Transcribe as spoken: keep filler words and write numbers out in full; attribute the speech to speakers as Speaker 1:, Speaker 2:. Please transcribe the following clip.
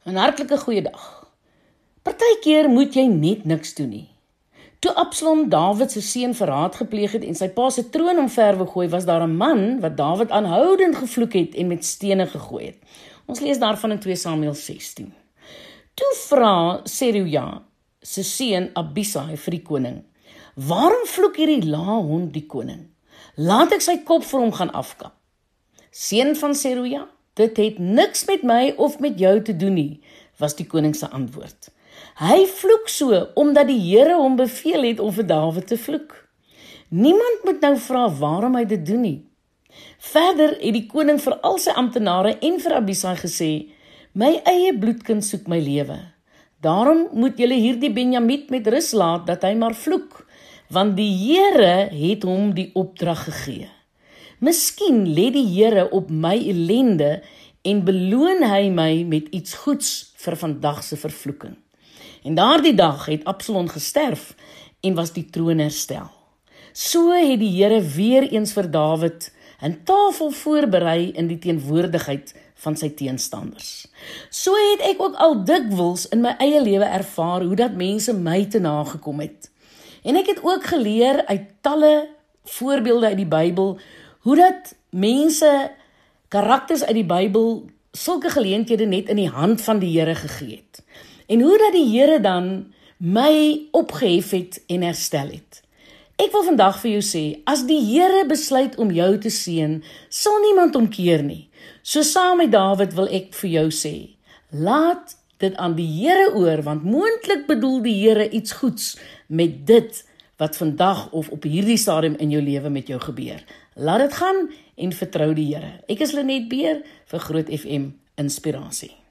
Speaker 1: 'n hartlike goeiedag. Partykeer moet jy net niks doen nie. Toe Absalom Dawid se seun verraad gepleeg het en sy pa se troon omver wou gooi, was daar 'n man wat Dawid aanhoudend gevloek het en met stene gegooi het. Ons lees daarvan in twee Samuel sestien. Toe vra Seruja se seun Abisai vir die koning: "Waarom vloek hierdie laa hond die koning? Laat ek sy kop vir hom gaan afkap." "Seun van Seruja, dit het niks met my of met jou te doen nie," was die koning se antwoord. "Hy vloek so omdat die Here hom beveel het om vir Dawid te vloek. Niemand moet nou vra waarom hy dit doen nie." Verder het die koning vir al sy amptenare en vir Abisai gesê: "My eie bloedkind soek my lewe. Daarom moet julle hierdie Benjamiet met rus laat dat hy maar vloek, want die Here het hom die opdrag gegee. Miskien let die Here op my ellende en beloon hy my met iets goeds vir vandag se vervloeking." En daardie dag het Absalom gesterf en was die troon herstel. So het die Here weer eens vir Dawid 'n tafel voorberei in die teenwoordigheid van sy teenstanders. So het ek ook al dikwels in my eie lewe ervaar hoe dat mense my te nagekom het. En ek het ook geleer uit talle voorbeelde uit die Bybel, hoe dat mense, karakters uit die Bybel, sulke geleenthede net in die hand van die Here gegee het. En hoe dat die Here dan my opgehef het en herstel het. Ek wil vandag vir jou sê, as die Here besluit om jou te seën, sal niemand omkeer nie. So saam met Dawid wil ek vir jou sê, laat dit aan die Here oor, want moontlik bedoel die Here iets goeds met dit wat vandag of op hierdie stadium in jou lewe met jou gebeur. Laat dit gaan en vertrou die Here. Ek is Lenet Beer vir Groot F M Inspirasie.